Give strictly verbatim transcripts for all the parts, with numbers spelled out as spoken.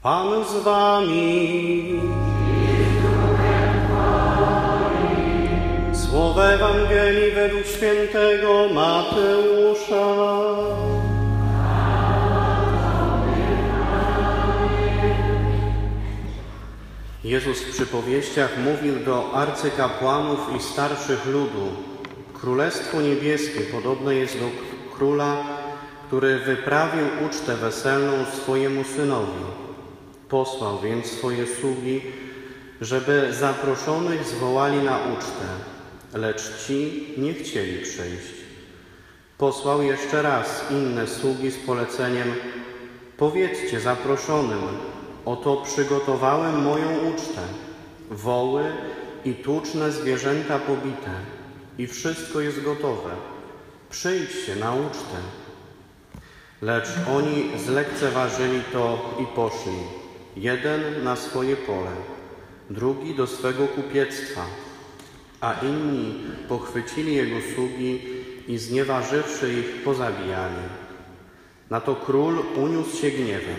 Pan z wami. Słowo Ewangelii według świętego Mateusza. Jezus w przypowieściach mówił do arcykapłanów i starszych ludu: Królestwo niebieskie podobne jest do króla, który wyprawił ucztę weselną swojemu synowi. Posłał więc swoje sługi, żeby zaproszonych zwołali na ucztę, lecz ci nie chcieli przyjść. Posłał jeszcze raz inne sługi z poleceniem: powiedzcie zaproszonym, oto przygotowałem moją ucztę, woły i tuczne zwierzęta pobite i wszystko jest gotowe. Przyjdźcie na ucztę. Lecz oni zlekceważyli to i poszli, jeden na swoje pole, drugi do swego kupiectwa, a inni pochwycili jego sługi i znieważywszy ich pozabijali. Na to król uniósł się gniewem.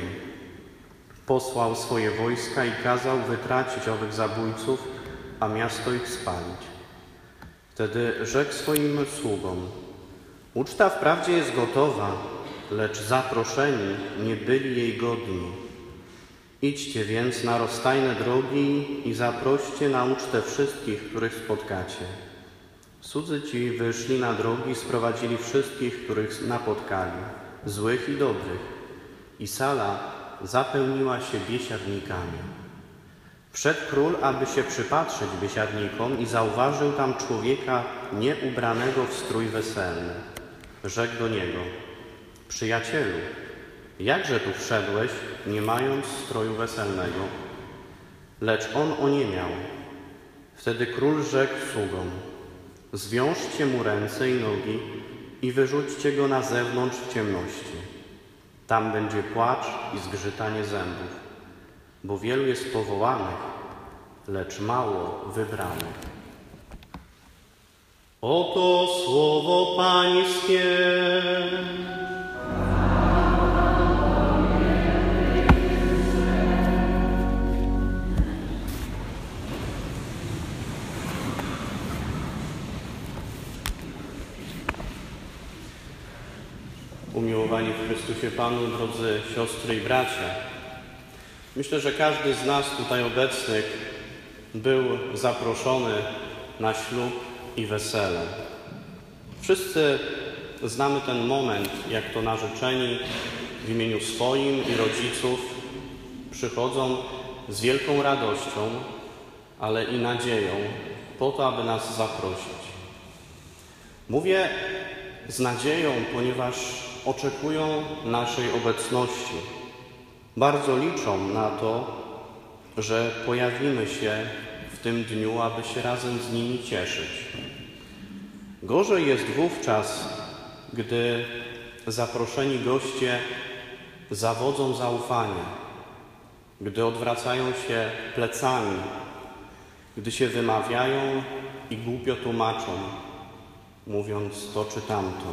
Posłał swoje wojska i kazał wytracić owych zabójców, a miasto ich spalić. Wtedy rzekł swoim sługom: uczta wprawdzie jest gotowa, lecz zaproszeni nie byli jej godni. Idźcie więc na rozstajne drogi i zaproście na ucztę wszystkich, których spotkacie. Cudzy ci wyszli na drogi i sprowadzili wszystkich, których napotkali, złych i dobrych, i sala zapełniła się biesiadnikami. Wszedł król, aby się przypatrzeć biesiadnikom, i zauważył tam człowieka nieubranego w strój weselny. Rzekł do niego: przyjacielu, jakże tu wszedłeś, nie mając stroju weselnego? Lecz on oniemiał. Wtedy król rzekł sługom: zwiążcie mu ręce i nogi i wyrzućcie go na zewnątrz w ciemności. Tam będzie płacz i zgrzytanie zębów, bo wielu jest powołanych, lecz mało wybranych. Oto słowo Pańskie. Umiłowani w Chrystusie Panu, drodzy siostry i bracia, myślę, że każdy z nas tutaj obecnych był zaproszony na ślub i wesele. Wszyscy znamy ten moment, jak to narzeczeni w imieniu swoim i rodziców przychodzą z wielką radością, ale i nadzieją po to, aby nas zaprosić. Mówię z nadzieją, ponieważ oczekują naszej obecności. Bardzo liczą na to, że pojawimy się w tym dniu, aby się razem z nimi cieszyć. Gorzej jest wówczas, gdy zaproszeni goście zawodzą zaufania, gdy odwracają się plecami, gdy się wymawiają i głupio tłumaczą, mówiąc to czy tamto.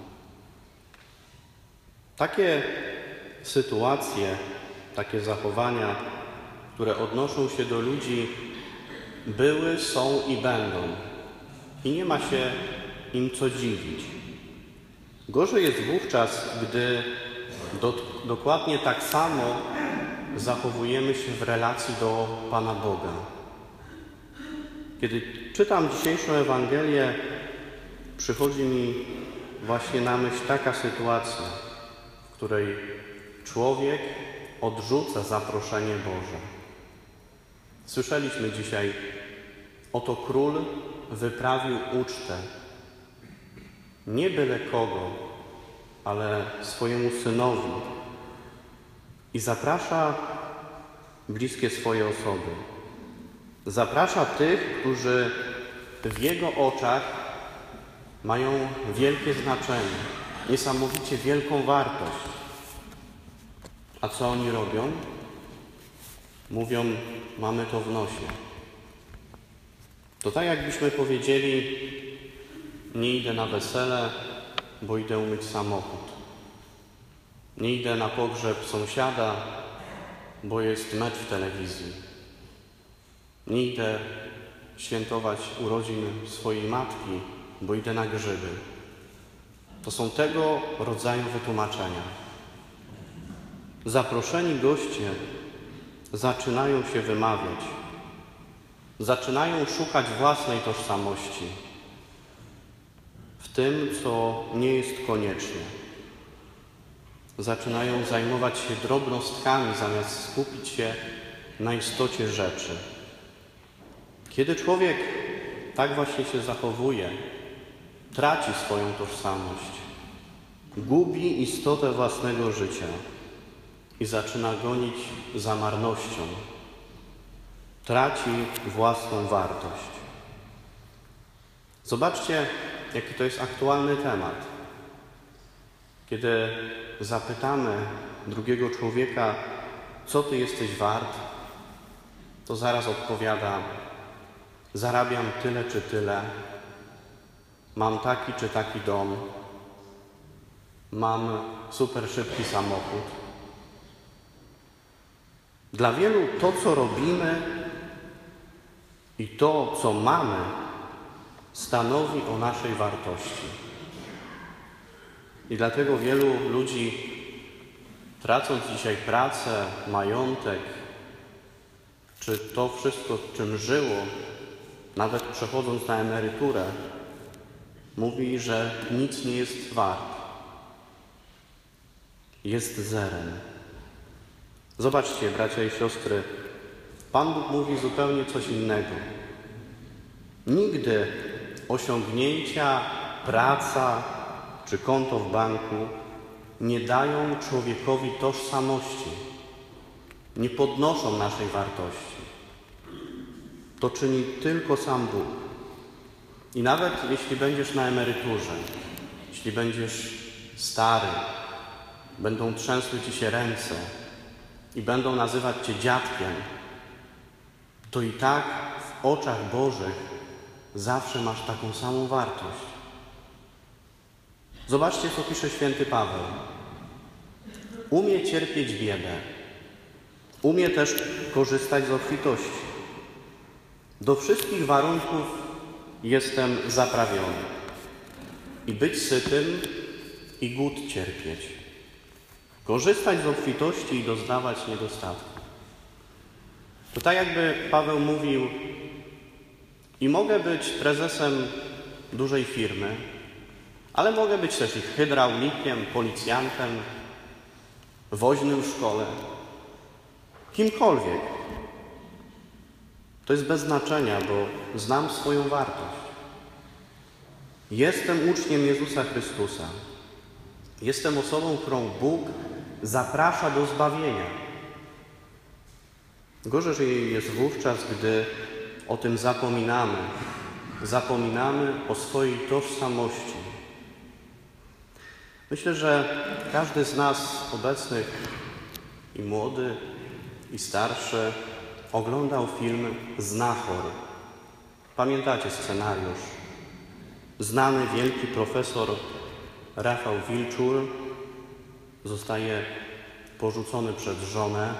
Takie sytuacje, takie zachowania, które odnoszą się do ludzi, były, są i będą. I nie ma się im co dziwić. Gorzej jest wówczas, gdy do, dokładnie tak samo zachowujemy się w relacji do Pana Boga. Kiedy czytam dzisiejszą Ewangelię, przychodzi mi właśnie na myśl taka sytuacja, w której człowiek odrzuca zaproszenie Boże. Słyszeliśmy dzisiaj: oto król wyprawił ucztę. Nie byle kogo, ale swojemu synowi. I zaprasza bliskie swoje osoby. Zaprasza tych, którzy w jego oczach mają wielkie znaczenie, niesamowicie wielką wartość. A co oni robią? Mówią: mamy to w nosie. To tak jakbyśmy powiedzieli: nie idę na wesele, bo idę umyć samochód. Nie idę na pogrzeb sąsiada, bo jest mecz w telewizji. Nie idę świętować urodzin swojej matki, bo idę na grzyby. To są tego rodzaju wytłumaczenia. Zaproszeni goście zaczynają się wymawiać, zaczynają szukać własnej tożsamości w tym, co nie jest konieczne. Zaczynają zajmować się drobnostkami, zamiast skupić się na istocie rzeczy. Kiedy człowiek tak właśnie się zachowuje, traci swoją tożsamość, gubi istotę własnego życia i zaczyna gonić za marnością. Traci własną wartość. Zobaczcie, jaki to jest aktualny temat. Kiedy zapytamy drugiego człowieka, co ty jesteś wart, to zaraz odpowiada: zarabiam tyle czy tyle, mam taki czy taki dom, mam super szybki samochód. Dla wielu to, co robimy i to, co mamy, stanowi o naszej wartości. I dlatego wielu ludzi, tracąc dzisiaj pracę, majątek, czy to wszystko, czym żyło, nawet przechodząc na emeryturę, mówi, że nic nie jest wart. Jest zerem. Zobaczcie, bracia i siostry, Pan Bóg mówi zupełnie coś innego. Nigdy osiągnięcia, praca czy konto w banku nie dają człowiekowi tożsamości, nie podnoszą naszej wartości. To czyni tylko sam Bóg. I nawet jeśli będziesz na emeryturze, jeśli będziesz stary, będą trzęsły ci się ręce i będą nazywać cię dziadkiem, to i tak w oczach Bożych zawsze masz taką samą wartość. Zobaczcie, co pisze święty Paweł. Umie cierpieć biedę. Umie też korzystać z obfitości. Do wszystkich warunków jestem zaprawiony. I być sytym, i głód cierpieć. Korzystać z obfitości i doznawać niedostatku. To tak jakby Paweł mówił: i mogę być prezesem dużej firmy, ale mogę być też i hydraulikiem, policjantem, woźnym w szkole, kimkolwiek. To jest bez znaczenia, bo znam swoją wartość. Jestem uczniem Jezusa Chrystusa. Jestem osobą, którą Bóg zaprasza do zbawienia. Gorzej jest wówczas, gdy o tym zapominamy. Zapominamy o swojej tożsamości. Myślę, że każdy z nas obecnych, i młody, i starszy, oglądał film Znachor. Pamiętacie scenariusz? Znany wielki profesor Rafał Wilczur zostaje porzucony przez żonę.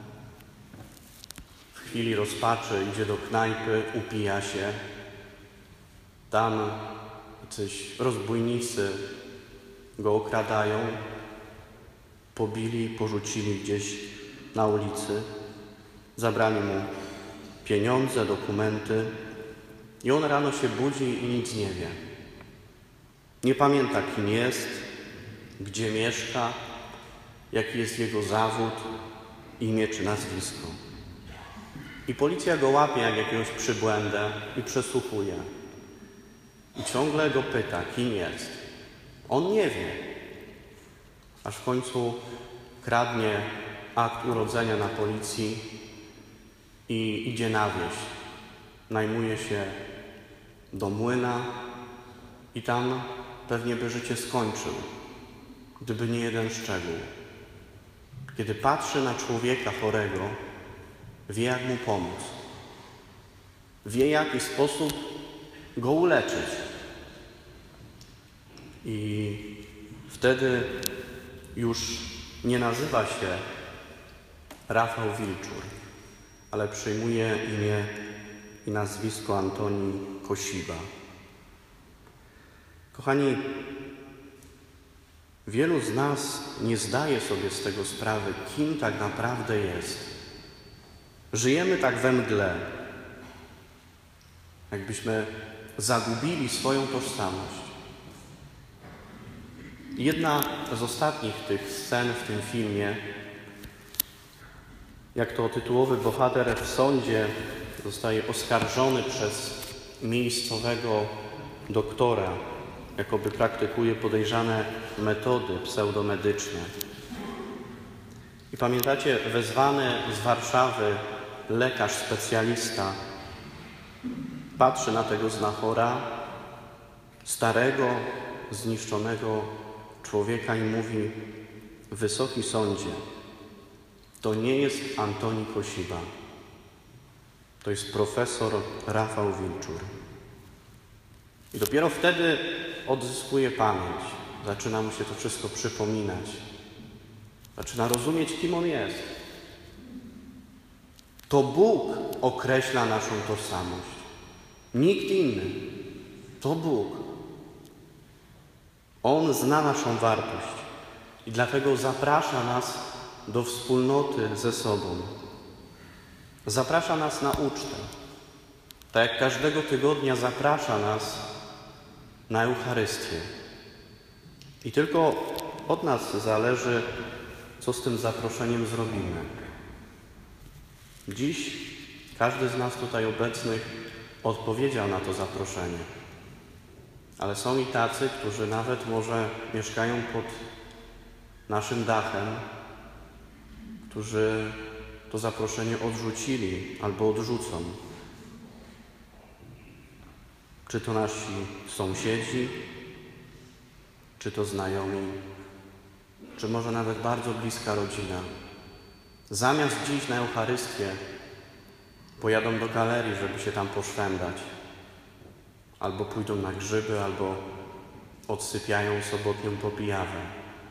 W chwili rozpaczy idzie do knajpy, upija się. Tam jacyś rozbójnicy go okradają, pobili, porzucili gdzieś na ulicy, zabrali mu pieniądze, dokumenty i on rano się budzi i nic nie wie. Nie pamięta, kim jest, gdzie mieszka, jaki jest jego zawód, imię czy nazwisko. I policja go łapie jak jakiegoś przybłędę i przesłuchuje. I ciągle go pyta, kim jest. On nie wie. Aż w końcu kradnie akt urodzenia na policji i idzie na wieś. Najmuje się do młyna i tam pewnie by życie skończył, gdyby nie jeden szczegół. Kiedy patrzy na człowieka chorego, wie, jak mu pomóc. Wie, w jaki sposób go uleczyć. I wtedy już nie nazywa się Rafał Wilczur, ale przyjmuje imię i nazwisko Antoni Kosiba. Kochani, wielu z nas nie zdaje sobie z tego sprawy, kim tak naprawdę jest. Żyjemy tak we mgle, jakbyśmy zagubili swoją tożsamość. Jedna z ostatnich tych scen w tym filmie, jak to tytułowy bohater w sądzie zostaje oskarżony przez miejscowego doktora, jakoby praktykuje podejrzane metody pseudomedyczne. I pamiętacie, wezwany z Warszawy lekarz specjalista patrzy na tego znachora, starego, zniszczonego człowieka i mówi: Wysoki sądzie, to nie jest Antoni Kosiba, to jest profesor Rafał Wilczur. I dopiero wtedy odzyskuje pamięć, zaczyna mu się to wszystko przypominać, zaczyna rozumieć, kim on jest. To Bóg określa naszą tożsamość, nikt inny, to Bóg. On zna naszą wartość i dlatego zaprasza nas do wspólnoty ze sobą. Zaprasza nas na ucztę. Tak jak każdego tygodnia zaprasza nas na Eucharystię. I tylko od nas zależy, co z tym zaproszeniem zrobimy. Dziś każdy z nas tutaj obecnych odpowiedział na to zaproszenie. Ale są i tacy, którzy nawet może mieszkają pod naszym dachem, którzy to zaproszenie odrzucili albo odrzucą. Czy to nasi sąsiedzi, czy to znajomi, czy może nawet bardzo bliska rodzina. Zamiast dziś na Eucharystię pojadą do galerii, żeby się tam poszwędać. Albo pójdą na grzyby, albo odsypiają sobotnią popijawę.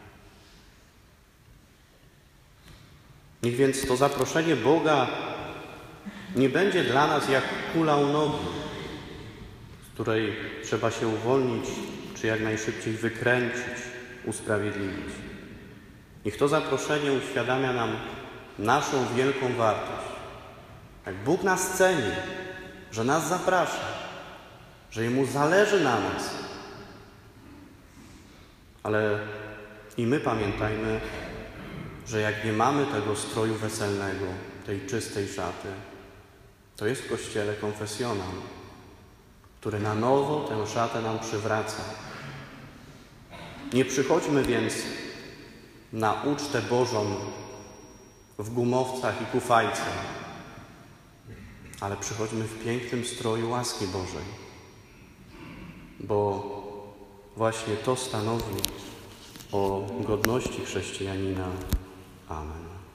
Niech więc to zaproszenie Boga nie będzie dla nas jak kula u nogi, z której trzeba się uwolnić, czy jak najszybciej wykręcić, usprawiedliwić. Niech to zaproszenie uświadamia nam naszą wielką wartość. Jak Bóg nas ceni, że nas zaprasza, że Jemu zależy na nas. Ale i my pamiętajmy, że jak nie mamy tego stroju weselnego, tej czystej szaty, to jest w Kościele konfesjonał, który na nowo tę szatę nam przywraca. Nie przychodźmy więc na ucztę Bożą w gumowcach i kufajce, ale przychodźmy w pięknym stroju łaski Bożej, bo właśnie to stanowi o godności chrześcijanina. Amen.